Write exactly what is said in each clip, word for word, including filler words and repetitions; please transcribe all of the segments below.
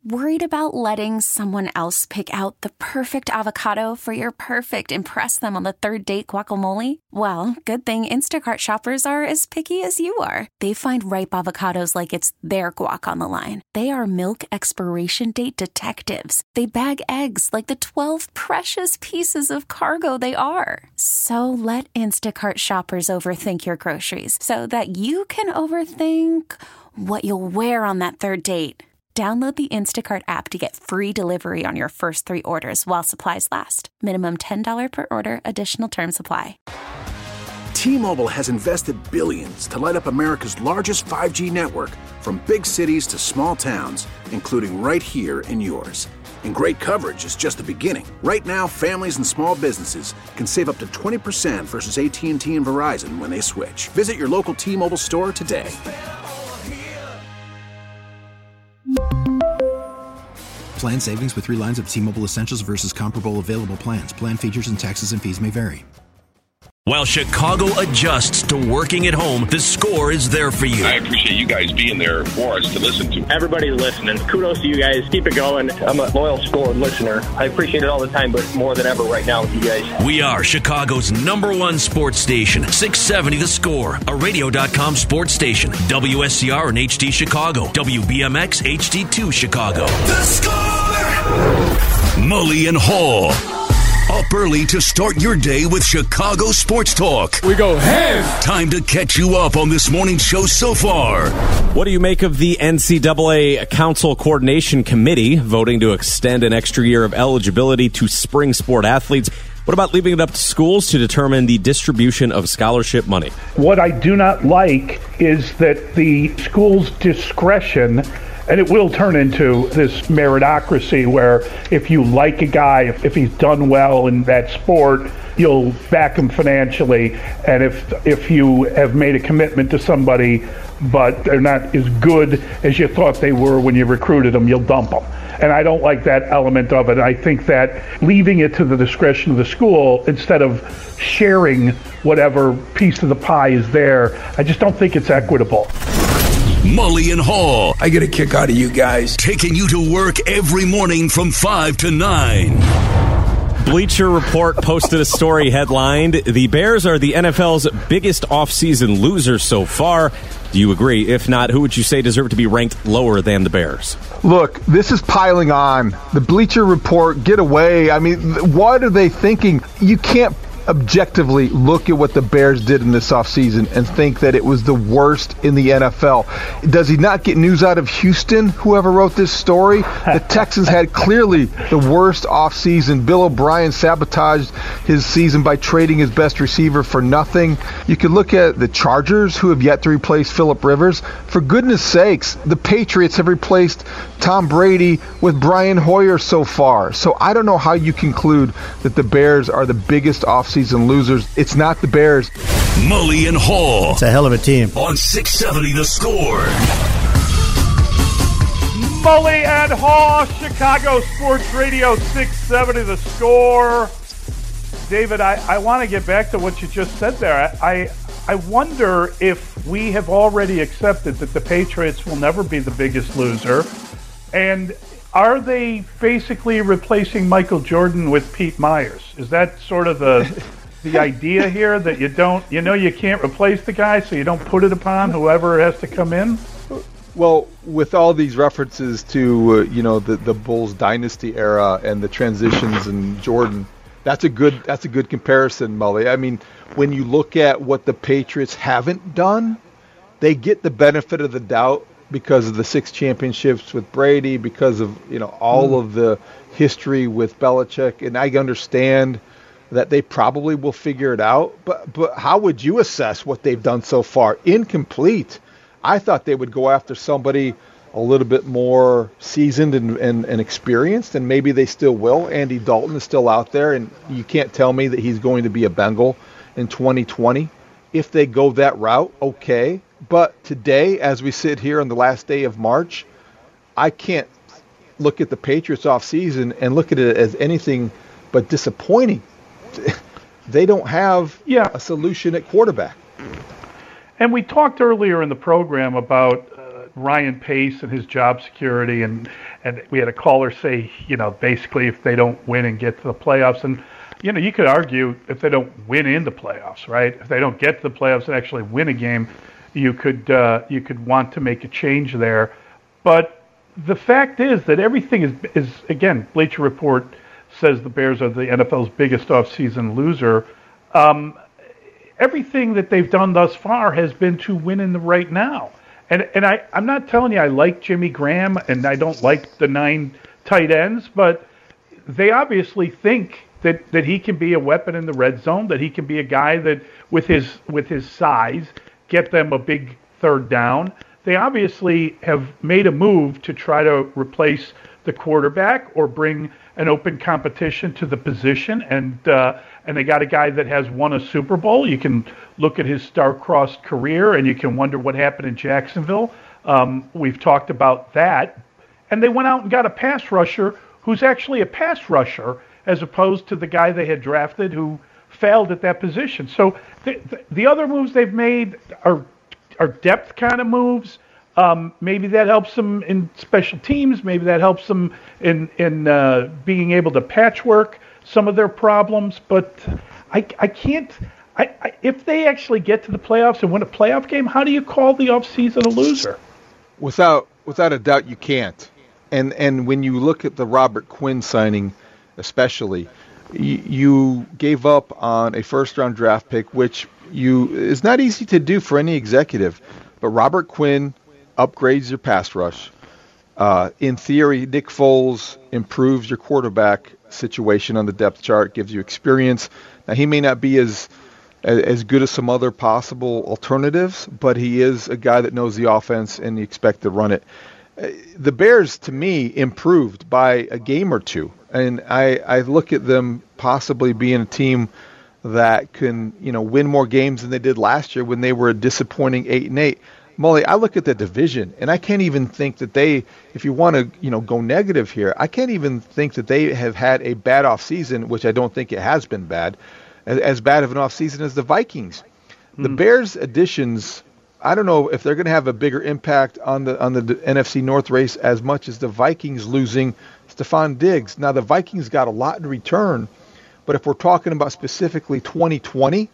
Worried about letting someone else pick out the perfect avocado for your perfect impress them on the third date guacamole? Well, good thing Instacart shoppers are as picky as you are. They find ripe avocados like it's their guac on the line. They are milk expiration date detectives. They bag eggs like the twelve precious pieces of cargo they are. So let Instacart shoppers overthink your groceries so that you can overthink what you'll wear on that third date. Download the Instacart app to get free delivery on your first three orders while supplies last. Minimum ten dollars per order. Additional terms apply. T-Mobile has invested billions to light up America's largest five G network, from big cities to small towns, including right here in yours. And great coverage is just the beginning. Right now, families and small businesses can save up to twenty percent versus A T and T and Verizon when they switch. Visit your local T-Mobile store today. Plan savings with three lines of T-Mobile Essentials versus comparable available plans. Plan features and taxes and fees may vary. While Chicago adjusts to working at home, the Score is there for you. I appreciate you guys being there for us to listen to. Everybody's listening. Kudos to you guys. Keep it going. I'm a loyal Score listener. I appreciate it all the time, but more than ever right now with you guys. We are Chicago's number one sports station. six seventy The Score, a radio dot com sports station. W S C R and H D Chicago. W B M X H D two Chicago. The Score! Mully and Hall. Up early to start your day with Chicago Sports Talk. We go ham! Time to catch you up on this morning's show so far. What do you make of the N C double A Council Coordination Committee voting to extend an extra year of eligibility to spring sport athletes? What about leaving it up to schools to determine the distribution of scholarship money? What I do not like is that the school's discretion, and it will turn into this meritocracy where if you like a guy, if, if he's done well in that sport, you'll back him financially. And if if you have made a commitment to somebody, but they're not as good as you thought they were when you recruited them, you'll dump them. And I don't like that element of it. I think that leaving it to the discretion of the school instead of sharing whatever piece of the pie is there, I just don't think it's equitable. Mully and Hall. I get a kick out of you guys. Taking you to work every morning from five to nine. Bleacher Report posted a story headlined, "The Bears are the N F L's biggest offseason losers so far." Do you agree? If not, who would you say deserve to be ranked lower than the Bears? Look, this is piling on. The Bleacher Report, get away. I mean, what are they thinking? You can't objectively look at what the Bears did in this offseason and think that it was the worst in the N F L. Does he not get news out of Houston, whoever wrote this story? The Texans had clearly the worst offseason. Bill O'Brien sabotaged his season by trading his best receiver for nothing. You could look at the Chargers, who have yet to replace Phillip Rivers. For goodness sakes, the Patriots have replaced Tom Brady with Brian Hoyer so far. So I don't know how you conclude that the Bears are the biggest offseason season losers. It's not the Bears. Mully and Hall. It's a hell of a team. On six seventy The Score. Mully and Hall, Chicago Sports Radio, six seventy The Score. David, I, I want to get back to what you just said there. I, I wonder if we have already accepted that the Patriots will never be the biggest loser. And are they basically replacing Michael Jordan with Pete Myers? Is that sort of the the idea here, that you don't, you know, you can't replace the guy, so you don't put it upon whoever has to come in? Well, with all these references to, uh, you know, the, the Bulls dynasty era and the transitions and Jordan, that's a good that's a good comparison, Mully. I mean, when you look at what the Patriots haven't done, they get the benefit of the doubt because of the six championships with Brady, because of, you know, all mm. of the history with Belichick, and I understand that they probably will figure it out. But but how would you assess what they've done so far? Incomplete. I thought they would go after somebody a little bit more seasoned and, and, and experienced, and maybe they still will. Andy Dalton is still out there, and you can't tell me that he's going to be a Bengal in twenty twenty. If they go that route, okay. But today, as we sit here on the last day of March, I can't look at the Patriots offseason and look at it as anything but disappointing. They don't have yeah. a solution at quarterback. And we talked earlier in the program about uh, Ryan Pace and his job security, and, and we had a caller say, you know, basically if they don't win and get to the playoffs, and, you know, you could argue if they don't win in the playoffs, right? If they don't get to the playoffs and actually win a game, you could uh, you could want to make a change there. But the fact is that everything is, is again, Bleacher Report says the Bears are the N F L's biggest offseason loser. Um, everything that they've done thus far has been to win in the right now. And and I, I'm not telling you I like Jimmy Graham and I don't like the nine tight ends, but they obviously think that, that he can be a weapon in the red zone, that he can be a guy that with his with his size get them a big third down. They obviously have made a move to try to replace the quarterback or bring an open competition to the position, and uh, and they got a guy that has won a Super Bowl. You can look at his star-crossed career, and you can wonder what happened in Jacksonville. Um, we've talked about that. And they went out and got a pass rusher who's actually a pass rusher as opposed to the guy they had drafted who failed at that position. So the, the, the other moves they've made are are depth kind of moves. Um, maybe that helps them in special teams. Maybe that helps them in in uh, being able to patchwork some of their problems. But I, I can't. I, I, if they actually get to the playoffs and win a playoff game, how do you call the offseason a loser? Without without a doubt, you can't. And and when you look at the Robert Quinn signing, especially, you, you gave up on a first round draft pick, which you is not easy to do for any executive. But Robert Quinn upgrades your pass rush. Uh, in theory, Nick Foles improves your quarterback situation on the depth chart, gives you experience. Now, he may not be as as good as some other possible alternatives, but he is a guy that knows the offense and you expect to run it. The Bears, to me, improved by a game or two. And I, I look at them possibly being a team that can, you know, win more games than they did last year when they were a disappointing eight and eight. Molly, I look at the division, and I can't even think that they, if you want to, you know, go negative here, I can't even think that they have had a bad offseason, which I don't think it has been bad, as, as bad of an offseason as the Vikings. The mm. Bears' additions, I don't know if they're going to have a bigger impact on the on the N F C North race as much as the Vikings losing Stephon Diggs. Now, the Vikings got a lot in return, but if we're talking about specifically twenty twenty,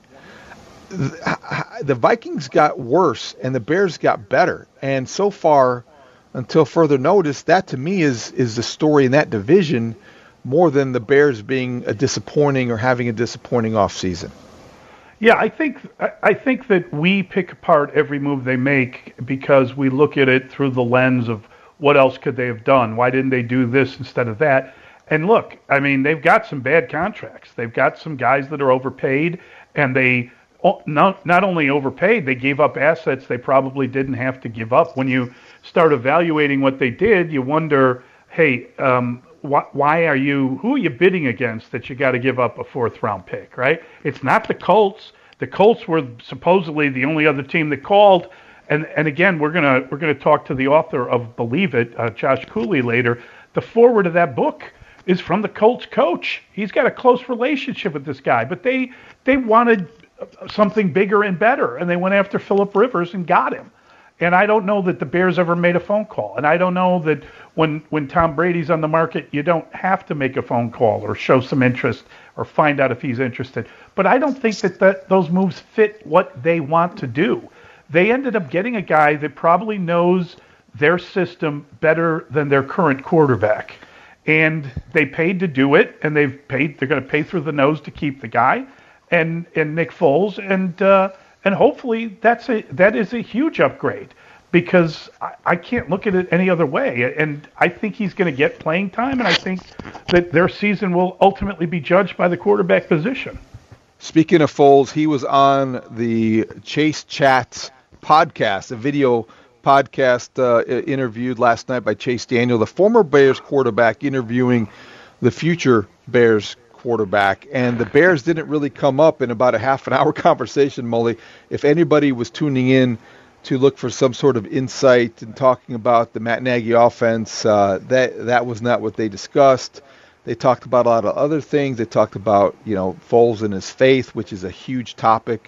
the Vikings got worse and the Bears got better. And so far, until further notice, that to me is is the story in that division more than the Bears being a disappointing or having a disappointing offseason. Yeah, I think I think that we pick apart every move they make because we look at it through the lens of what else could they have done? Why didn't they do this instead of that? And look, I mean, they've got some bad contracts. They've got some guys that are overpaid, and they not, not only overpaid, they gave up assets they probably didn't have to give up. When you start evaluating what they did, you wonder, hey, um, wh- why are you, who are you bidding against that you got to give up a fourth round pick, right? It's not the Colts. The Colts were supposedly the only other team that called. And and again, we're gonna we're gonna talk to the author of Believe It, uh, Josh Cooley, later. The foreword of that book is from the Colts coach. He's got a close relationship with this guy, but they they wanted something bigger and better, and they went after Phillip Rivers and got him. And I don't know that the Bears ever made a phone call. And I don't know that when when Tom Brady's on the market, you don't have to make a phone call or show some interest or find out if he's interested. But I don't think that, that those moves fit what they want to do. They ended up getting a guy that probably knows their system better than their current quarterback. And they paid to do it, and they've paid. They're going to pay through the nose to keep the guy and and Nick Foles, and uh, and hopefully that's a that is a huge upgrade because I, I can't look at it any other way. And I think he's going to get playing time, and I think that their season will ultimately be judged by the quarterback position. Speaking of Foles, he was on the Chase Chats podcast, a video podcast uh, interviewed last night by Chase Daniel, the former Bears quarterback, interviewing the future Bears quarterback. And the Bears didn't really come up in about a half an hour conversation, Mully. If anybody was tuning in to look for some sort of insight and talking about the Matt Nagy offense, uh, that that was not what they discussed. They talked about a lot of other things. They talked about, you know, Foles and his faith, which is a huge topic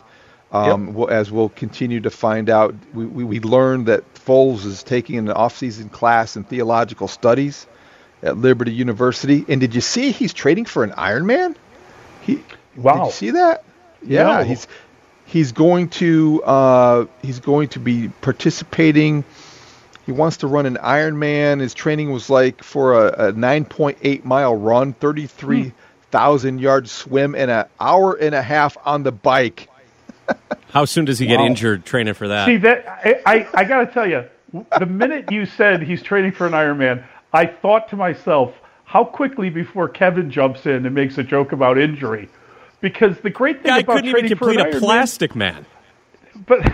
Um, Yep. we'll, as we'll continue to find out, we, we, we learned that Foles is taking an off-season class in theological studies at Liberty University. And did you see he's training for an Ironman? He, wow. Did you see that? Yeah, No. he's he's going to uh, he's going to be participating. He wants to run an Ironman. His training was like for a, a nine point eight mile run, thirty-three thousand hmm. yard swim, and an hour and a half on the bike. How soon does he get Wow. injured training for that? See, that I, I, I got to tell you, the minute you said he's training for an Ironman, I thought to myself, how quickly before Kevin jumps in and makes a joke about injury. Because the great thing Guy about couldn't even training for complete an a Ironman, Plastic Man. But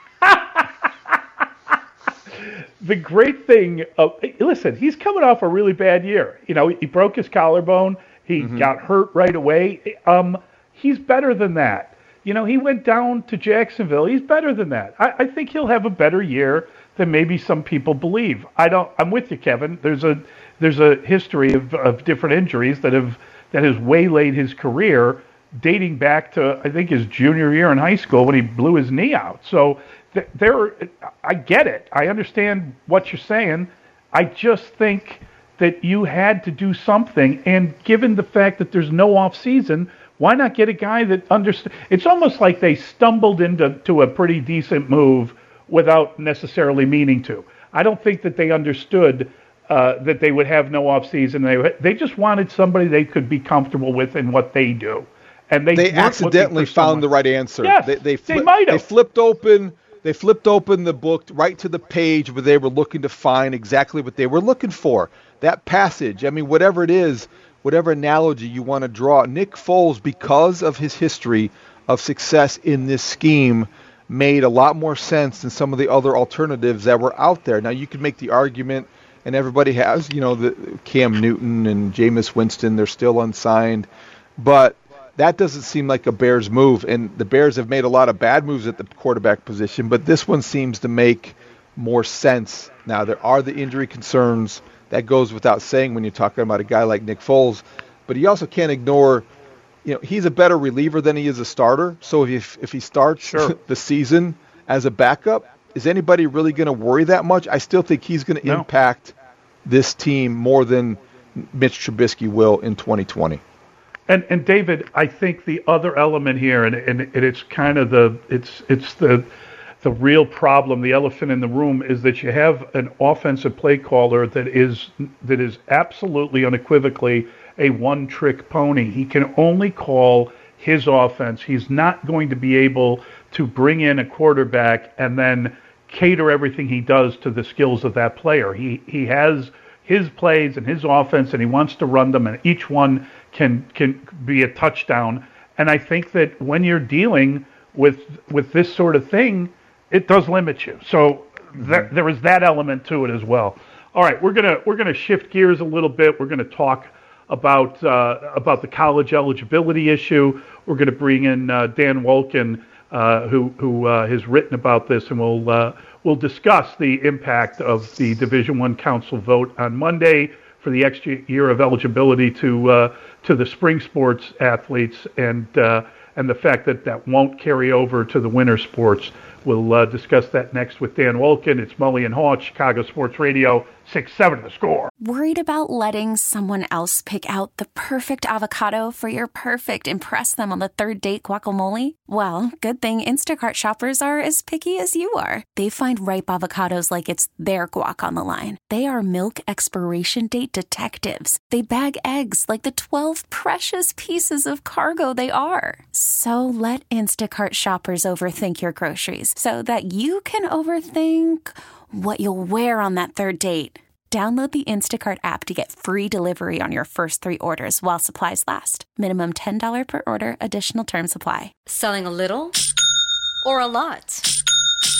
the great thing, of, listen, he's coming off a really bad year. You know, he broke his collarbone. He mm-hmm. got hurt right away. Um, he's better than that. You know, he went down to Jacksonville. He's better than that. I, I think he'll have a better year than maybe some people believe. I don't. I'm with you, Kevin. There's a there's a history of, of different injuries that have that has waylaid his career, dating back to I think his junior year in high school when he blew his knee out. So th- there, I get it. I understand what you're saying. I just think that you had to do something, and given the fact that there's no off season, why not get a guy that understands? It's almost like they stumbled into to a pretty decent move without necessarily meaning to. I don't think that they understood uh, that they would have no off season. They they just wanted somebody they could be comfortable with in what they do, and they they accidentally found someone. the right answer. Yes, they they, fli- they might have. They flipped open. They flipped open the book right to the page where they were looking to find exactly what they were looking for. That passage. I mean, whatever it is. Whatever analogy you want to draw, Nick Foles, because of his history of success in this scheme, made a lot more sense than some of the other alternatives that were out there. Now, you could make the argument, and everybody has, you know, the Cam Newton and Jameis Winston, they're still unsigned, but that doesn't seem like a Bears move, and the Bears have made a lot of bad moves at the quarterback position, but this one seems to make more sense. Now, there are the injury concerns. That goes without saying when you're talking about a guy like Nick Foles. But you also can't ignore, you know, he's a better reliever than he is a starter. So if if he starts sure. the season as a backup, is anybody really going to worry that much? I still think he's going to no. impact this team more than Mitch Trubisky will in twenty twenty. And and David, I think the other element here, and and, and it's kind of the it's it's the the real problem, the elephant in the room, is that you have an offensive play caller that is that is absolutely unequivocally a one-trick pony. He can only call his offense. He's not going to be able to bring in a quarterback and then cater everything he does to the skills of that player. He he has his plays and his offense, and he wants to run them, and each one can can be a touchdown. And I think that when you're dealing with with this sort of thing, it does limit you. So there, there is that element to it as well. All right, we're gonna we're gonna shift gears a little bit. We're gonna talk about uh, about the college eligibility issue. We're gonna bring in uh, Dan Wolken, uh, who who uh, has written about this, and we'll uh, we'll discuss the impact of the Division I Council vote on Monday for the extra year of eligibility to uh, to the spring sports athletes, and uh, and the fact that that won't carry over to the winter sports. We'll uh, discuss that next with Dan Wolken. It's Mully and Haw, Chicago Sports Radio, six seven The Score. Worried about letting someone else pick out the perfect avocado for your perfect impress them on the third date guacamole? Well, good thing Instacart shoppers are as picky as you are. They find ripe avocados like it's their guac on the line. They are milk expiration date detectives. They bag eggs like the twelve precious pieces of cargo they are. So let Instacart shoppers overthink your groceries so that you can overthink what you'll wear on that third date. Download the Instacart app to get free delivery on your first three orders while supplies last. Minimum ten dollars per order. Additional terms apply. Selling a little or a lot?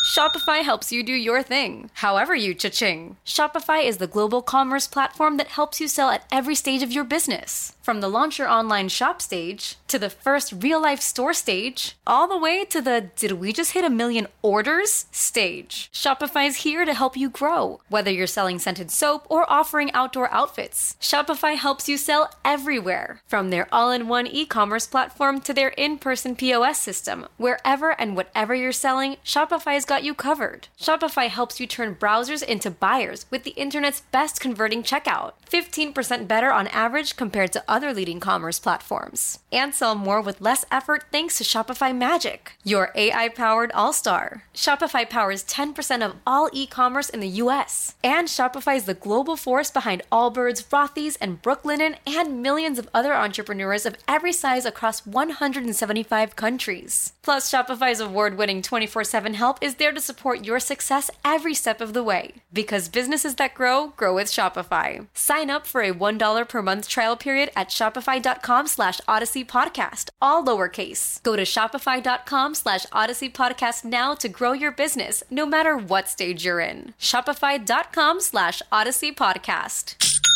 Shopify helps you do your thing, however you cha-ching. Shopify is the global commerce platform that helps you sell at every stage of your business. From the launch your online shop stage, to the first real-life store stage, all the way to the did we just hit a million orders stage. Shopify's here to help you grow. Whether you're selling scented soap or offering outdoor outfits, Shopify helps you sell everywhere. From their all-in-one e-commerce platform to their in-person P O S system, wherever and whatever you're selling, Shopify's got you covered. Shopify helps you turn browsers into buyers with the internet's best converting checkout. fifteen percent better on average compared to other leading commerce platforms. And sell more with less effort thanks to Shopify Magic, your A I-powered all-star. Shopify powers ten percent of all e-commerce in the U S. And Shopify is the global force behind Allbirds, Rothy's, and Brooklinen, and millions of other entrepreneurs of every size across one hundred seventy-five countries. Plus, Shopify's award-winning twenty-four seven help is there to support your success every step of the way. Because businesses that grow, grow with Shopify. Sign up for a one dollar per month trial period at shopify.com slash Odyssey Podcast, all lowercase. Go to shopify.com slash Odyssey Podcast now to grow your business, no matter what stage you're in. Shopify.com slash Odyssey Podcast.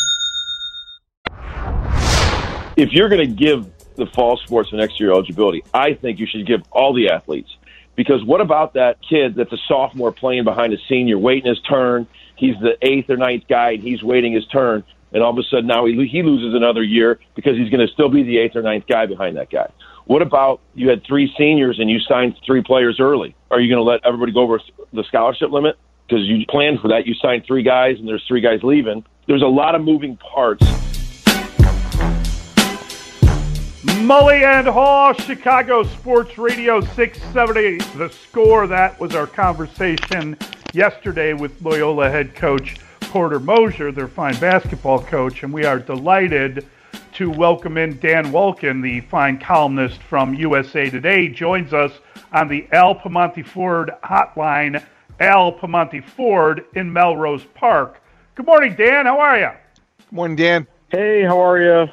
If you're going to give the fall sports an extra year eligibility, I think you should give all the athletes. Because what about that kid that's a sophomore playing behind a senior, waiting his turn? He's the eighth or ninth guy, and he's waiting his turn. And all of a sudden now he, he loses another year because he's going to still be the eighth or ninth guy behind that guy. What about you had three seniors and you signed three players early? Are you going to let everybody go over the scholarship limit? Because you planned for that. You signed three guys, and there's three guys leaving. There's a lot of moving parts. Mully and Haw, Chicago Sports Radio six seventy. The Score. That was our conversation yesterday with Loyola head coach Porter Moser, their fine basketball coach, and we are delighted to welcome in Dan Wolken, the fine columnist from U S A Today, joins us on the Al Piemonte Ford hotline. Al Piemonte Ford in Melrose Park. Good morning, Dan. How are you? Good morning, Dan. Hey, how are you?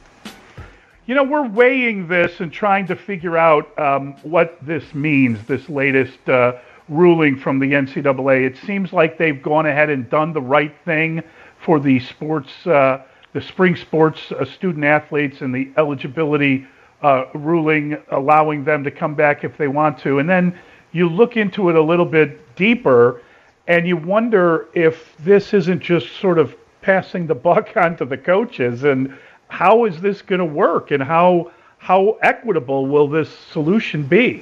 You know, we're weighing this and trying to figure out um, what this means, this latest uh, ruling from the N C double A. It seems like they've gone ahead and done the right thing for the sports, uh, the spring sports uh, student athletes and the eligibility uh, ruling, allowing them to come back if they want to. And then you look into it a little bit deeper, and you wonder if this isn't just sort of passing the buck on to the coaches, and how is this going to work, and how how equitable will this solution be?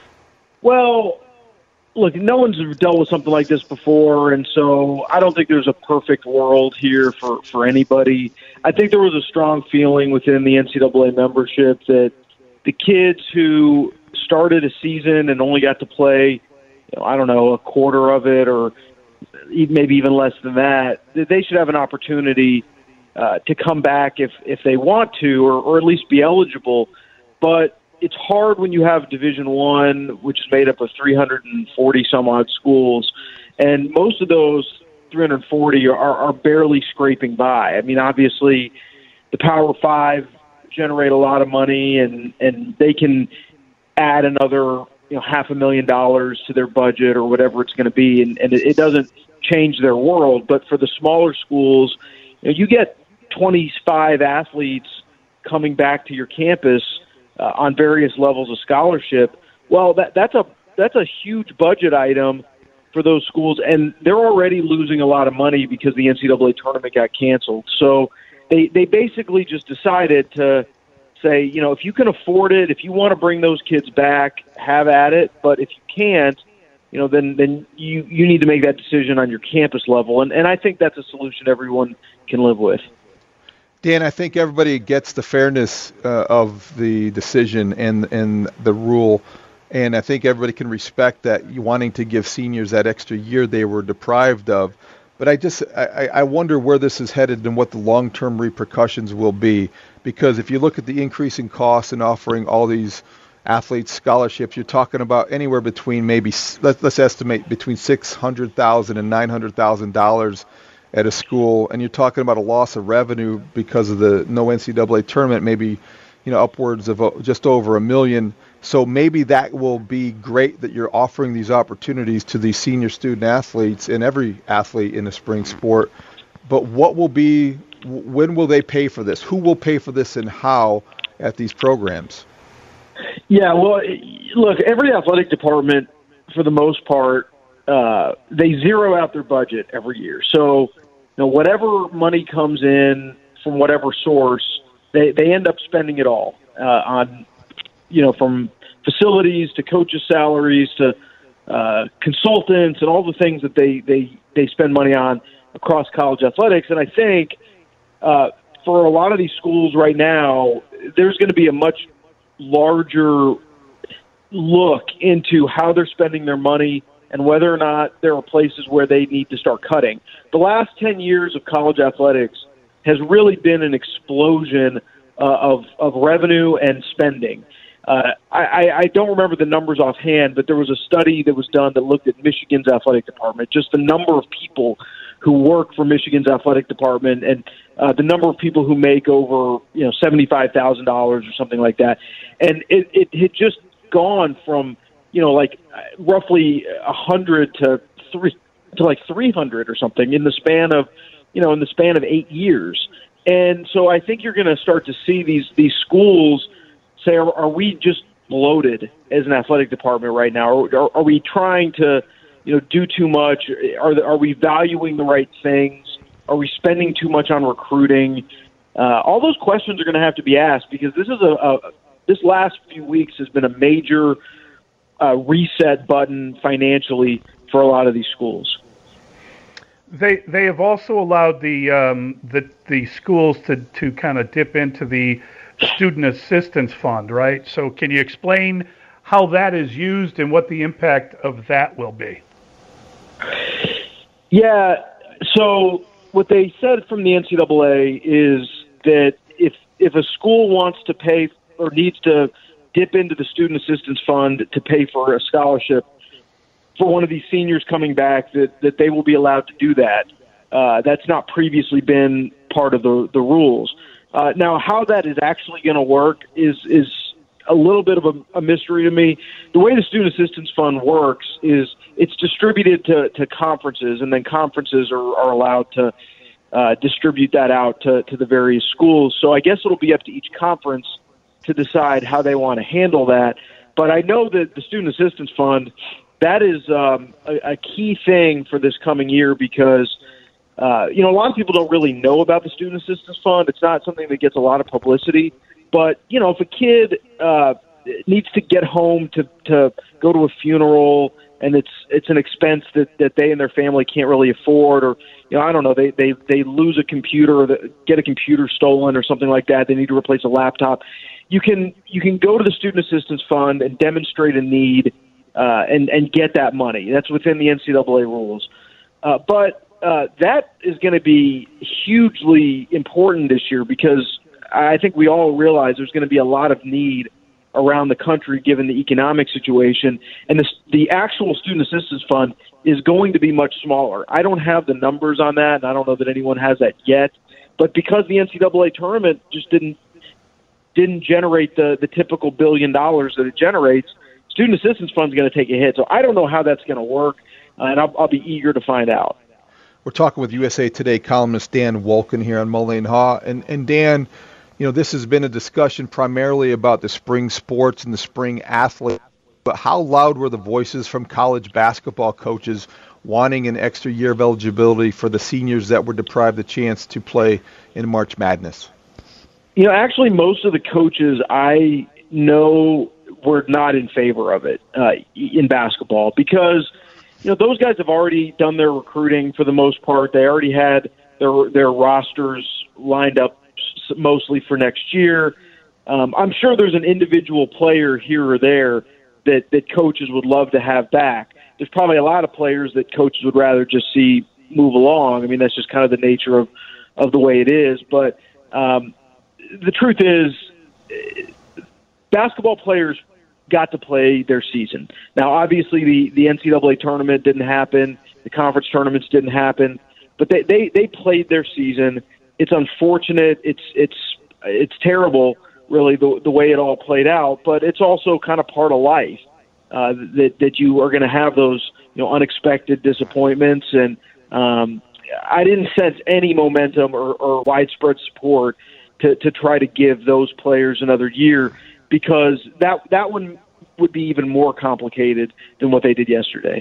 Well, look, no one's dealt with something like this before, and so I don't think there's a perfect world here for, for anybody. I think there was a strong feeling within the N C double A membership that the kids who started a season and only got to play, you know, I don't know, a quarter of it or maybe even less than that, that they should have an opportunity uh, to come back if, if they want to, or, or at least be eligible. But it's hard when you have Division One, which is made up of three hundred forty some odd schools, and most of those three hundred forty are, are barely scraping by. I mean, obviously, the Power Five generate a lot of money, and, and they can add another you know half a million dollars to their budget or whatever it's going to be, and, and it, it doesn't change their world. But for the smaller schools, you know, you get twenty-five athletes coming back to your campus uh, on various levels of scholarship. Well, that, that's a that's a huge budget item for those schools, and they're already losing a lot of money because the N C double A tournament got canceled. So they they basically just decided to say, you know, if you can afford it, if you want to bring those kids back, have at it. But if you can't, you know, then then you, you need to make that decision on your campus level. And, and I think that's a solution everyone can live with. Dan, I think everybody gets the fairness uh, of the decision and and the rule, and I think everybody can respect that you wanting to give seniors that extra year they were deprived of. But I just I, I wonder where this is headed and what the long-term repercussions will be. Because if you look at the increasing costs in offering all these athletes scholarships, you're talking about anywhere between maybe let's, let's estimate between six hundred thousand dollars and nine hundred thousand dollars at a school, and you're talking about a loss of revenue because of the no N C double A tournament, maybe you know upwards of just over a million. So maybe that will be great that you're offering these opportunities to these senior student athletes and every athlete in a spring sport. But what will be, when will they pay for this? Who will pay for this and how at these programs? Yeah, well, look, every athletic department, for the most part, uh, they zero out their budget every year. So, you know, whatever money comes in from whatever source, they, they end up spending it all uh, on, you know, from facilities to coaches' salaries to uh, consultants and all the things that they, they, they spend money on across college athletics. And I think uh, for a lot of these schools right now, there's going to be a much larger look into how they're spending their money and whether or not there are places where they need to start cutting. The last ten years of college athletics has really been an explosion uh, of, of revenue and spending. Uh, I, I don't remember the numbers offhand, but there was a study that was done that looked at Michigan's athletic department, just the number of people who work for Michigan's athletic department and uh, the number of people who make over, you know, seventy-five thousand dollars or something like that. And it, it had just gone from, you know, like roughly one hundred to three to like three hundred or something in the span of, you know, in the span of eight years. And so I think you're going to start to see these, these schools say, are, are we just bloated as an athletic department right now? Are, are, are we trying to, you know, do too much? Are the, are we valuing the right things? Are we spending too much on recruiting? Uh, all those questions are going to have to be asked because this is a, a this last few weeks has been a major uh, reset button financially for a lot of these schools. They they have also allowed the um, the the schools to to kind of dip into the student assistance fund, right? So can you explain how that is used and what the impact of that will be? Yeah, so what they said from the N C double A is that if if a school wants to pay or needs to dip into the student assistance fund to pay for a scholarship for one of these seniors coming back, that, that they will be allowed to do that. Uh, that's not previously been part of the, the rules. Uh, now, how that is actually going to work is is a little bit of a, a mystery to me. The way the Student Assistance Fund works is it's distributed to, to conferences, and then conferences are, are allowed to uh, distribute that out to, to the various schools. So I guess it'll be up to each conference to decide how they want to handle that. But I know that the Student Assistance Fund, that is um, a, a key thing for this coming year because Uh, you know, a lot of people don't really know about the Student Assistance Fund. It's not something that gets a lot of publicity. But, you know, if a kid uh, needs to get home to, to go to a funeral and it's it's an expense that, that they and their family can't really afford, or, you know, I don't know, they, they, they lose a computer or the, get a computer stolen or something like that, they need to replace a laptop, you can you can go to the Student Assistance Fund and demonstrate a need uh, and, and get that money. That's within the N C double A rules. Uh, but Uh, that is going to be hugely important this year because I think we all realize there's going to be a lot of need around the country given the economic situation. And the, the actual Student Assistance Fund is going to be much smaller. I don't have the numbers on that, and I don't know that anyone has that yet. But because the N C double A tournament just didn't didn't generate the, the typical billion dollars that it generates, Student Assistance Fund is going to take a hit. So I don't know how that's going to work, uh, and I'll, I'll be eager to find out. We're talking with U S A Today columnist Dan Wolken here on Mully and Haw. And, and Dan, you know, this has been a discussion primarily about the spring sports and the spring athletes. But how loud were the voices from college basketball coaches wanting an extra year of eligibility for the seniors that were deprived the chance to play in March Madness? You know, actually, most of the coaches I know were not in favor of it uh, in basketball because – you know, those guys have already done their recruiting for the most part. They already had their their rosters lined up mostly for next year. Um, I'm sure there's an individual player here or there that, that coaches would love to have back. There's probably a lot of players that coaches would rather just see move along. I mean, that's just kind of the nature of, of the way it is. But um, the truth is, basketball players got to play their season. Now, obviously, the, the N C double A tournament didn't happen. The conference tournaments didn't happen. But they, they, they played their season. It's unfortunate. It's it's it's terrible really the the way it all played out. But it's also kind of part of life uh, that that you are going to have those you know unexpected disappointments. And um, I didn't sense any momentum or, or widespread support to to try to give those players another year, because that that one would be even more complicated than what they did yesterday.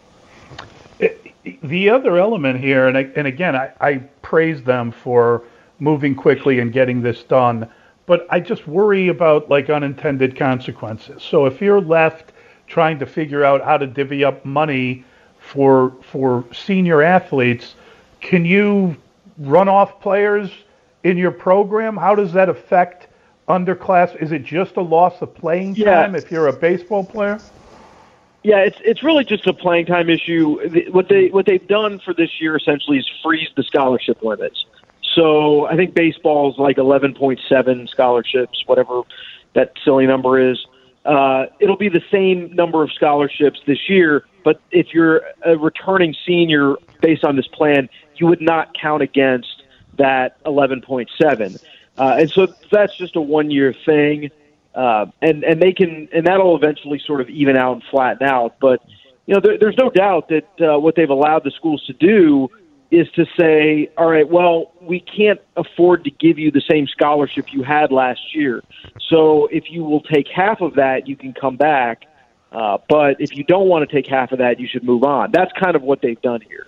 The other element here, and, I, and again, I, I praise them for moving quickly and getting this done, but I just worry about like unintended consequences. So if you're left trying to figure out how to divvy up money for for senior athletes, can you run off players in your program? How does that affect underclass? Is it just a loss of playing time yeah. if you're a baseball player? Yeah, it's it's really just a playing time issue. What they what they've done for this year essentially is freeze the scholarship limits. So I think baseball is like eleven point seven scholarships, whatever that silly number is. Uh, it'll be the same number of scholarships this year, but if you're a returning senior based on this plan, you would not count against that eleven point seven. Uh, and so that's just a one-year thing. Uh, and, and they can, and that'll eventually sort of even out and flatten out. But, you know, there, there's no doubt that uh, what they've allowed the schools to do is to say, all right, well, we can't afford to give you the same scholarship you had last year. So if you will take half of that, you can come back. Uh, but if you don't want to take half of that, you should move on. That's kind of what they've done here.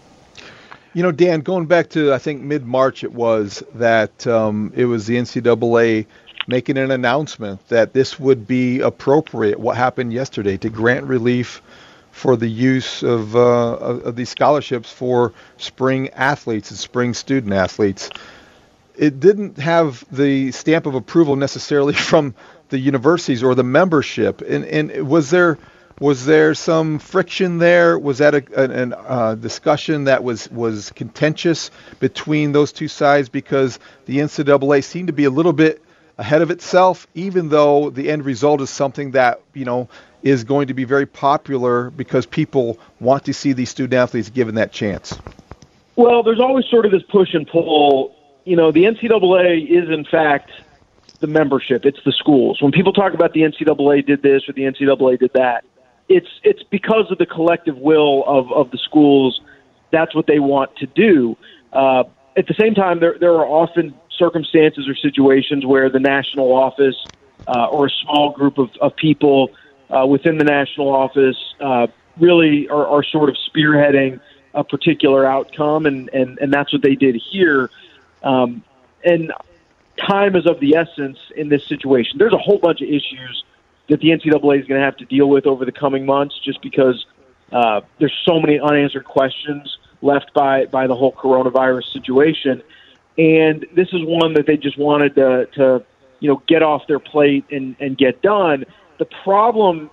You know, Dan, going back to, I think, mid-March it was, that um, it was the N C double A making an announcement that this would be appropriate, what happened yesterday, to grant relief for the use of, uh, of, of these scholarships for spring athletes and spring student athletes. It didn't have the stamp of approval necessarily from the universities or the membership. And, and was there was there some friction there? Was that a, an uh, discussion that was, was contentious between those two sides? Because the N C double A seemed to be a little bit ahead of itself, even though the end result is something that, you know, is going to be very popular because people want to see these student athletes given that chance. Well, there's always sort of this push and pull. You know, the N C double A is, in fact, the membership. It's the schools. When people talk about the N C double A did this or the N C double A did that, it's it's because of the collective will of, of the schools. That's what they want to do. Uh, at the same time, there there are often circumstances or situations where the national office uh, or a small group of, of people uh, within the national office uh, really are, are sort of spearheading a particular outcome, and, and, and that's what they did here. Um, and time is of the essence in this situation. There's a whole bunch of issues that the N C double A is going to have to deal with over the coming months just because uh, there's so many unanswered questions left by, by the whole coronavirus situation. And this is one that they just wanted to, to you know, get off their plate and, and get done. The problem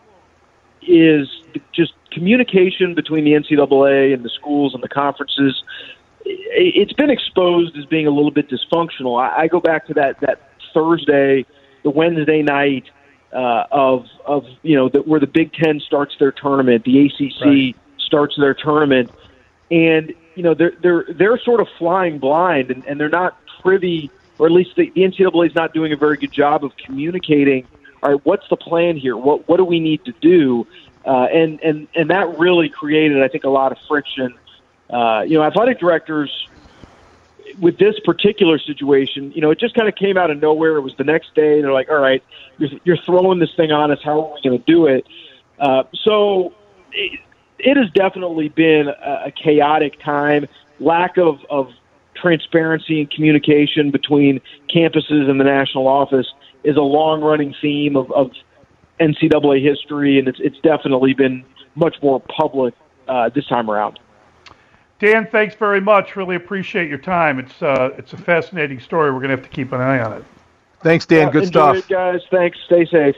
is just communication between the N C double A and the schools and the conferences. It's been exposed as being a little bit dysfunctional. I, I go back to that, that Thursday, the Wednesday night uh, of, of you know, the, where the Big Ten starts their tournament, the A C C right. starts their tournament, and you know, they're they're they're sort of flying blind, and, and they're not privy, or at least the, the N C double A is not doing a very good job of communicating. All right, what's the plan here? What what do we need to do? Uh, and and and that really created, I think, a lot of friction. Uh, you know, athletic directors with this particular situation, you know, it just kind of came out of nowhere. It was the next day. They're like, all right, you're, you're throwing this thing on us. How are we going to do it? Uh, so. It, It has definitely been a chaotic time. Lack of, of transparency and communication between campuses and the national office is a long-running theme of, of N C double A history, and it's it's definitely been much more public uh, this time around. Dan, thanks very much. Really appreciate your time. It's uh, it's a fascinating story. We're going to have to keep an eye on it. Thanks, Dan. Yeah, Good enjoy stuff. It, guys. Thanks. Stay safe.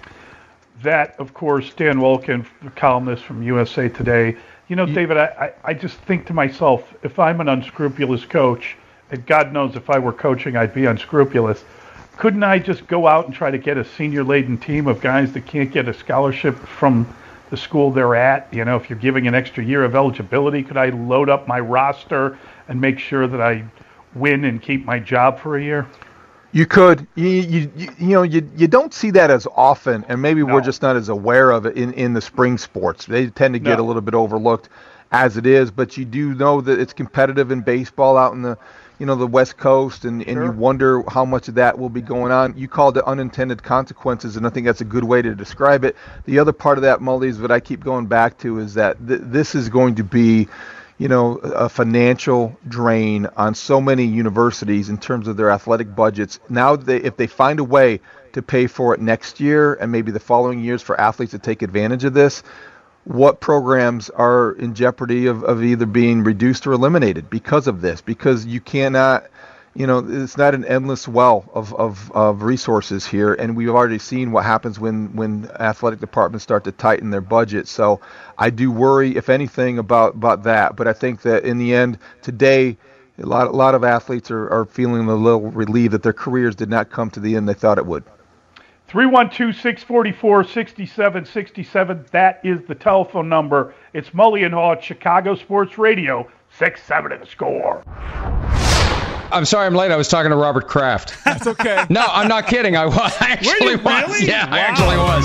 That, of course, Dan Wolken, columnist from U S A Today. You know, David, I, I, I just think to myself, if I'm an unscrupulous coach, and God knows if I were coaching, I'd be unscrupulous, couldn't I just go out and try to get a senior-laden team of guys that can't get a scholarship from the school they're at? You know, if you're giving an extra year of eligibility, could I load up my roster and make sure that I win and keep my job for a year? You could, you, you, you, you know, you, you don't see that as often, and maybe no. we're just not as aware of it in, in the spring sports. They tend to get no. a little bit overlooked as it is, but you do know that it's competitive in baseball out in the, you know, the West Coast, and, sure. and you wonder how much of that will be going on. You called it unintended consequences, and I think that's a good way to describe it. The other part of that, Mully, is what I keep going back to, is that th- this is going to be, you know, a financial drain on so many universities in terms of their athletic budgets. Now, they, if they find a way to pay for it next year and maybe the following years for athletes to take advantage of this, what programs are in jeopardy of, of either being reduced or eliminated because of this? Because you cannot, you know, it's not an endless well of, of, of resources here, and we've already seen what happens when, when athletic departments start to tighten their budget. So I do worry, if anything, about, about that. But I think that in the end, today, a lot, a lot of athletes are, are feeling a little relieved that their careers did not come to the end they thought it would. three one two, six four four, six seven six seven, that is the telephone number. It's Mully and Haw at Chicago Sports Radio, six seven in the score. I'm sorry I'm late. I was talking to Robert Kraft. That's okay. No, I'm not kidding. I, I actually Were you was. really? Yeah, wow. I actually was.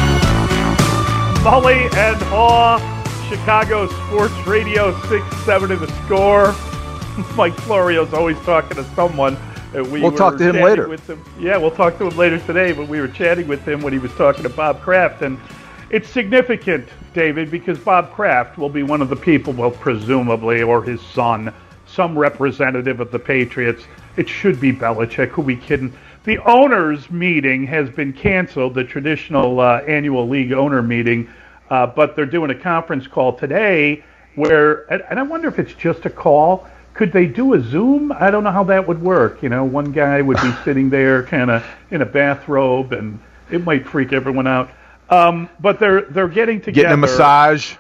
Mully and Haw, Chicago Sports Radio, six seven in the score. Mike Florio's always talking to someone. Uh, we we'll talk to him later. With him. Yeah, we'll talk to him later today, but we were chatting with him when he was talking to Bob Kraft. And it's significant, David, because Bob Kraft will be one of the people, well, presumably, or his son, some representative of the Patriots. It should be Belichick. Who we kidding? The owners' meeting has been canceled, the traditional uh, annual league owner meeting, uh, but they're doing a conference call today where, and, and I wonder if it's just a call. Could they do a Zoom? I don't know how that would work. You know, one guy would be sitting there kind of in a bathrobe, and it might freak everyone out. Um, but they're they're getting together. Getting a massage.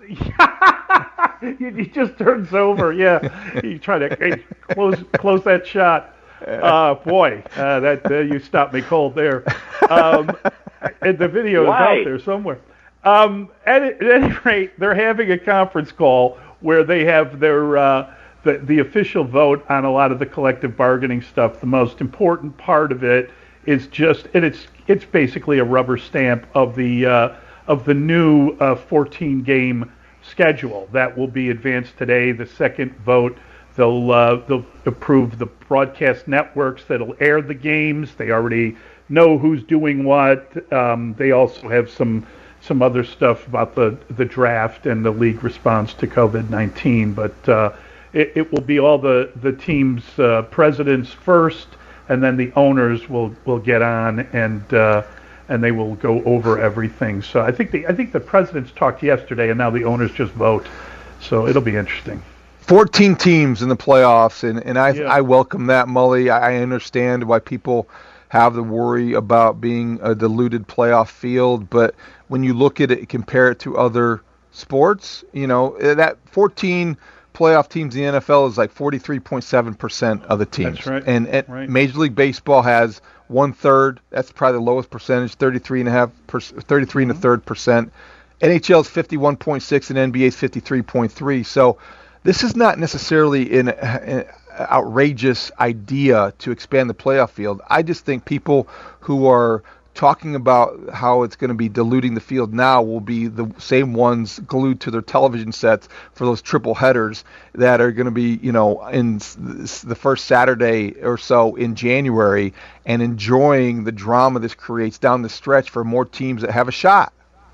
He just turns over. Yeah, you try to hey, close close that shot. Uh, boy, uh, that uh, you stopped me cold there. Um, and the video Why? is out there somewhere. Um, at, at any rate, they're having a conference call where they have their uh, the the official vote on a lot of the collective bargaining stuff. The most important part of it is just, and it's it's basically a rubber stamp of the uh, of the new uh, fourteen game schedule that will be advanced today. The second vote, they'll uh, they'll approve the broadcast networks that'll air the games. They already know who's doing what. Um, they also have some some other stuff about the the draft and the league response to COVID nineteen. But uh, it, it will be all the the teams' uh, presidents first, and then the owners will will get on and. Uh, and they will go over everything. So I think the I think the presidents talked yesterday, and now the owners just vote. So it'll be interesting. fourteen teams in the playoffs, and, and I Yeah. I welcome that, Mully. I understand why people have the worry about being a diluted playoff field, but when you look at it, compare it to other sports, you know, that fourteen playoff teams in the N F L is like forty-three point seven percent of the teams. That's right. And, and Right. Major League Baseball has one third. That's probably the lowest percentage, thirty-three and a half, thirty-three and a third percent. N H L is fifty-one point six and N B A is fifty-three point three. So this is not necessarily an, an outrageous idea to expand the playoff field. I just think people who are talking about how it's going to be diluting the field now will be the same ones glued to their television sets for those triple headers that are going to be, you know, in the first Saturday or so in January, and enjoying the drama this creates down the stretch for more teams that have a shot.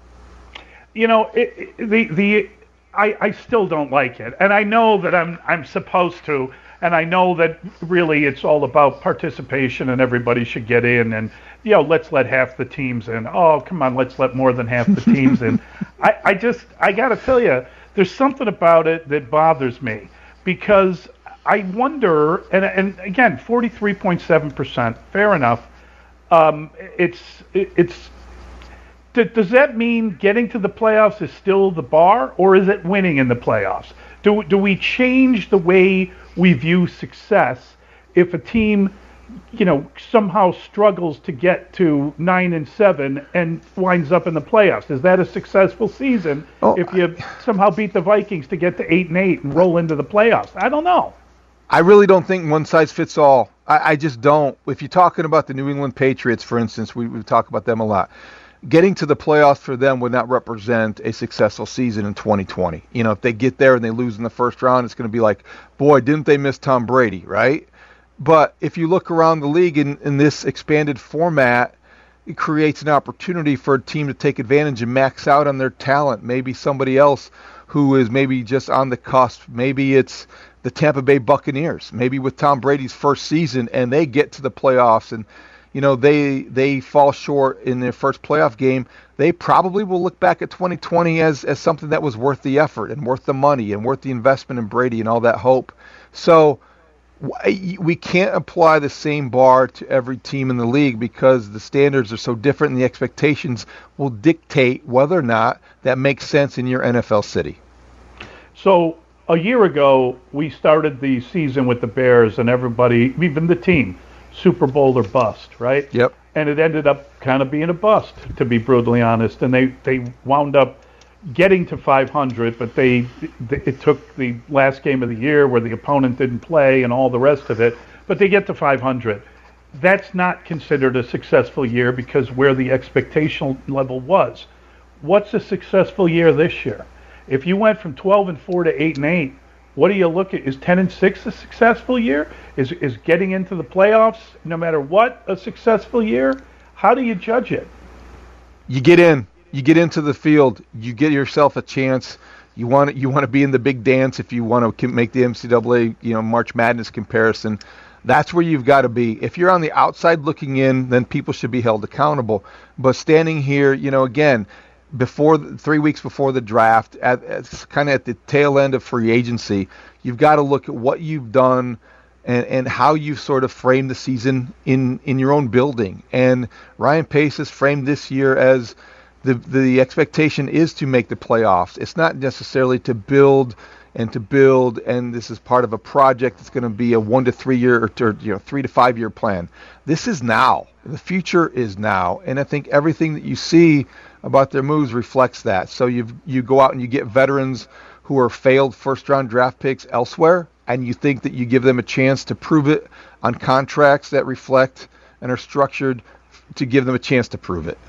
You know, it, it, the the I, I still don't like it, and I know that I'm I'm supposed to, and I know that really it's all about participation, and everybody should get in, and you know, let's let half the teams in. Oh, come on, let's let more than half the teams in. I, I just I got to tell you, there's something about it that bothers me, because I wonder, and and again, forty-three point seven percent, fair enough. Um, it's it, it's. Does that mean getting to the playoffs is still the bar, or is it winning in the playoffs? Do do we change the way we view success if a team, you know, somehow struggles to get to nine and seven and winds up in the playoffs? Is that a successful season oh, if you somehow beat the Vikings to get to eight and eight and roll into the playoffs? I don't know. I really don't think one size fits all. I, I just don't. If you're talking about the New England Patriots, for instance, we, we talk about them a lot. Getting to the playoffs for them would not represent a successful season in twenty twenty. You know, if they get there and they lose in the first round, it's going to be like, boy, didn't they miss Tom Brady, right? But if you look around the league in, in this expanded format, it creates an opportunity for a team to take advantage and max out on their talent. Maybe somebody else who is maybe just on the cusp. Maybe it's the Tampa Bay Buccaneers, maybe with Tom Brady's first season, and they get to the playoffs and, you know, they they fall short in their first playoff game. They probably will look back at twenty twenty as, as something that was worth the effort and worth the money and worth the investment in Brady and all that hope. So we can't apply the same bar to every team in the league because the standards are so different and the expectations will dictate whether or not that makes sense in your N F L city. So a year ago, we started the season with the Bears and everybody, even the team, Super Bowl or bust, right? Yep. And it ended up kind of being a bust, to be brutally honest. And they, they wound up getting to five hundred, but they, they it took the last game of the year where the opponent didn't play and all the rest of it. But they get to five hundred. That's not considered a successful year because where the expectation level was. What's a successful year this year? If you went from twelve and four to eight and eight, what do you look at? Is ten and six a successful year? Is is getting into the playoffs, no matter what, a successful year? How do you judge it? You get in, you get into the field, you get yourself a chance. You want you want to be in the big dance if you want to make the N C double A, you know, March Madness comparison. That's where you've got to be. If you're on the outside looking in, then people should be held accountable. But standing here, you know, again, before three weeks before the draft, at, at kind of at the tail end of free agency, you've got to look at what you've done and, and how you've sort of framed the season in, in your own building. And Ryan Pace has framed this year as the the expectation is to make the playoffs. It's not necessarily to build and to build, and this is part of a project that's going to be a one to three year or, or you know three to five year plan. This is now. The future is now, and I think everything that you see about their moves reflects that. So you you go out and you get veterans who are failed first-round draft picks elsewhere, and you think that you give them a chance to prove it on contracts that reflect and are structured to give them a chance to prove it.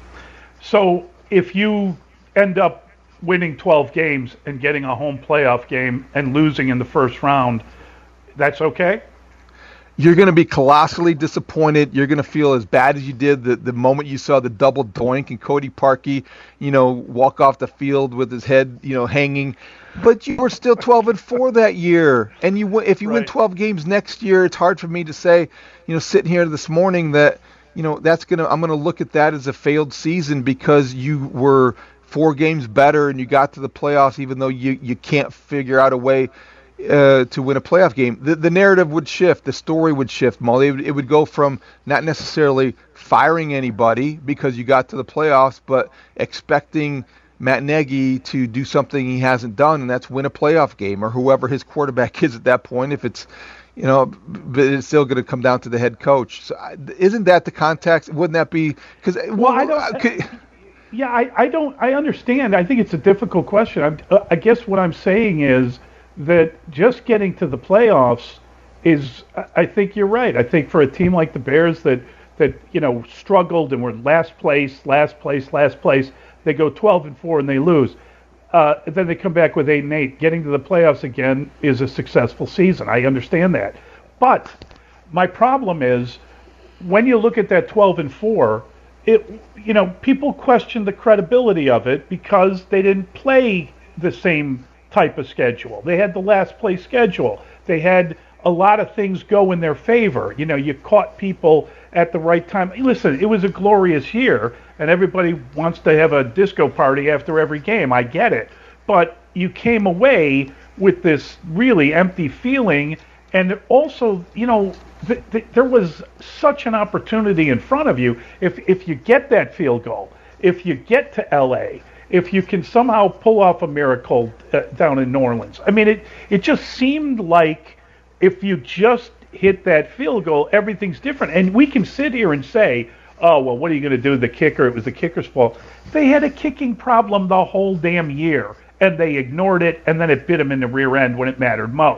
So if you end up winning twelve games and getting a home playoff game and losing in the first round, that's okay? You're going to be colossally disappointed. You're going to feel as bad as you did the, the moment you saw the double doink and Cody Parkey, you know, walk off the field with his head, you know, hanging. But you were still twelve and four that year. And you if you right. win twelve games next year, it's hard for me to say, you know, sitting here this morning that, you know, that's going to I'm going to look at that as a failed season because you were four games better and you got to the playoffs even though you, you can't figure out a way Uh, to win a playoff game. The, the narrative would shift. The story would shift, Molly. It would, it would go from not necessarily firing anybody because you got to the playoffs, but expecting Matt Nagy to do something he hasn't done, and that's win a playoff game, or whoever his quarterback is at that point. If it's, you know, but it's still going to come down to the head coach. So, isn't that the context? Wouldn't that be? Because well, well, I don't. Could, yeah, I, I don't. I understand. I think it's a difficult question. I'm, uh, I guess what I'm saying is that just getting to the playoffs is, I think you're right. I think for a team like the Bears that, that you know, struggled and were last place, last place, last place, they go twelve and four and they lose. Uh, then they come back with eight and eight. Getting to the playoffs again is a successful season. I understand that. But my problem is when you look at that twelve and four, it, you know, people question the credibility of it because they didn't play the same type of schedule. They had the last place schedule. They had a lot of things go in their favor. You know, you caught people at the right time. Listen, it was a glorious year, and everybody wants to have a disco party after every game. I get it. But you came away with this really empty feeling, and also, you know, th- th- there was such an opportunity in front of you. If if you get that field goal, if you get to L A, if you can somehow pull off a miracle uh, down in New Orleans. I mean, it it just seemed like if you just hit that field goal, everything's different. And we can sit here and say, oh, well, what are you going to do? The kicker, it was the kicker's fault. They had a kicking problem the whole damn year, and they ignored it, and then it bit them in the rear end when it mattered most.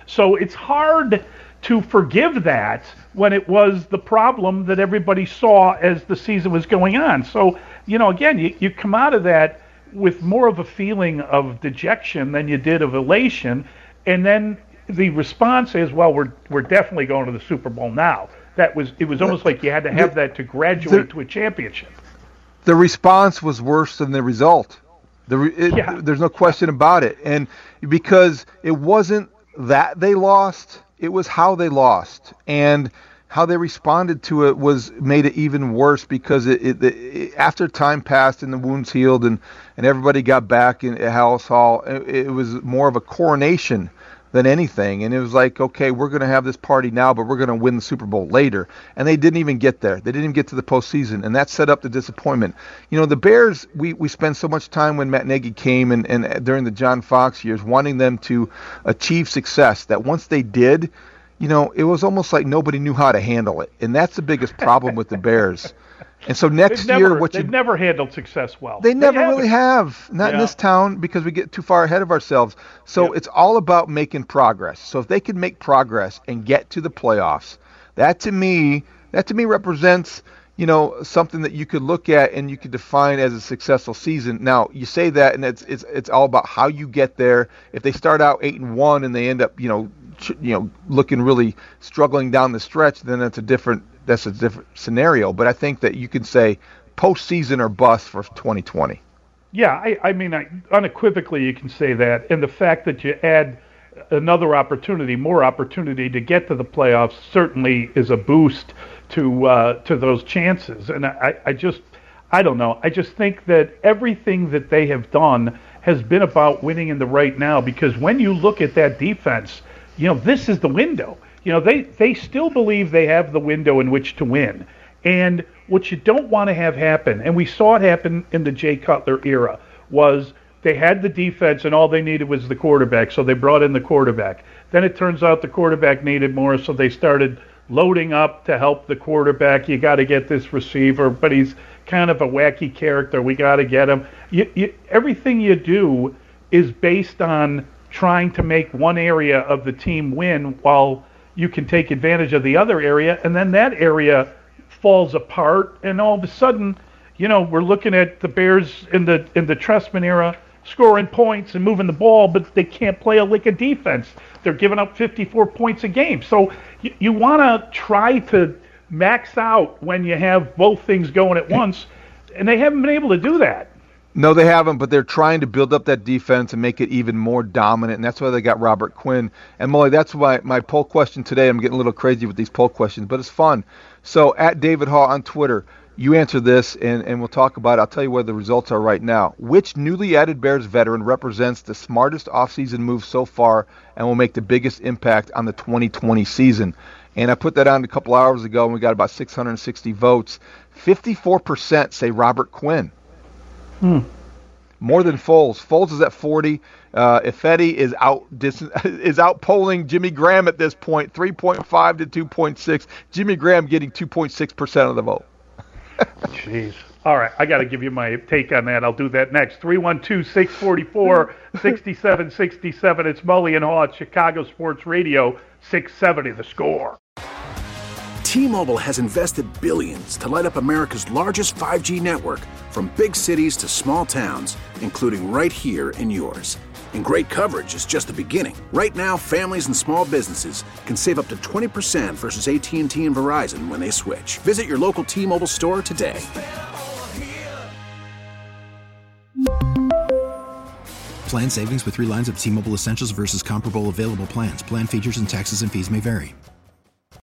So it's hard to forgive that when it was the problem that everybody saw as the season was going on. So, you know, again, you, you come out of that with more of a feeling of dejection than you did of elation, and then the response is, well, we're we're definitely going to the Super Bowl now. That was it was almost like you had to have that to graduate the, to a championship. The response was worse than the result. The it, yeah. There's no question about it, and because it wasn't that they lost, it was how they lost, and how they responded to it was made it even worse because it, it, it after time passed and the wounds healed and, and everybody got back in at Hallis Hall, it, it was more of a coronation than anything. And it was like, okay, we're going to have this party now, but we're going to win the Super Bowl later. And they didn't even get there. They didn't even get to the postseason, and that set up the disappointment. You know, the Bears, we, we spent so much time when Matt Nagy came and, and during the John Fox years wanting them to achieve success, that once they did, you know, it was almost like nobody knew how to handle it. And that's the biggest problem with the Bears. And so next they've year, never, what you they've never handled success well. They never they really have, not yeah. in this town, because we get too far ahead of ourselves. So yep. It's all about making progress. So if they can make progress and get to the playoffs, that to me, that to me represents, you know, something that you could look at and you could define as a successful season. Now you say that, and it's it's it's all about how you get there. If they start out eight and one and they end up, you know, ch- you know, looking really struggling down the stretch, then that's a different. That's a different scenario, but I think that you can say postseason or bust for twenty twenty. Yeah, I, I mean, I, unequivocally you can say that, and the fact that you add another opportunity, more opportunity to get to the playoffs, certainly is a boost to uh, to those chances. And I, I just, I don't know, I just think that everything that they have done has been about winning in the right now, because when you look at that defense, you know, this is the window. You know, they, they still believe they have the window in which to win. And what you don't want to have happen, and we saw it happen in the Jay Cutler era, was they had the defense and all they needed was the quarterback, so they brought in the quarterback. Then it turns out the quarterback needed more, so they started loading up to help the quarterback. You got to get this receiver, but he's kind of a wacky character. We got to get him. You, you, everything you do is based on trying to make one area of the team win while you can take advantage of the other area, and then that area falls apart, and all of a sudden, you know, we're looking at the Bears in the in the Trestman era scoring points and moving the ball, but they can't play a lick of defense. They're giving up fifty-four points a game. So you, you want to try to max out when you have both things going at once, and they haven't been able to do that. No, they haven't, but they're trying to build up that defense and make it even more dominant, and that's why they got Robert Quinn. And, Molly, that's why my poll question today, I'm getting a little crazy with these poll questions, but it's fun. So, at David Hall on Twitter, you answer this, and, and we'll talk about it. I'll tell you where the results are right now. Which newly added Bears veteran represents the smartest offseason move so far and will make the biggest impact on the twenty twenty season? And I put that on a couple hours ago, and we got about six hundred sixty votes. fifty-four percent say Robert Quinn. Hmm. More than Foles. Foles is at forty. Uh, Ifedi is out dis- is out polling Jimmy Graham at this point, three point five to two point six. Jimmy Graham getting two point six percent of the vote. Jeez. All right, I got to give you my take on that. I'll do that next. three one two, six four four, six seven six seven. It's Mully and Haw at Chicago Sports Radio, six seventy The Score. T-Mobile has invested billions to light up America's largest five G network, from big cities to small towns, including right here in yours. And great coverage is just the beginning. Right now, families and small businesses can save up to twenty percent versus A T and T and Verizon when they switch. Visit your local T-Mobile store today. Plan savings with three lines of T-Mobile Essentials versus comparable available plans. Plan features and taxes and fees may vary.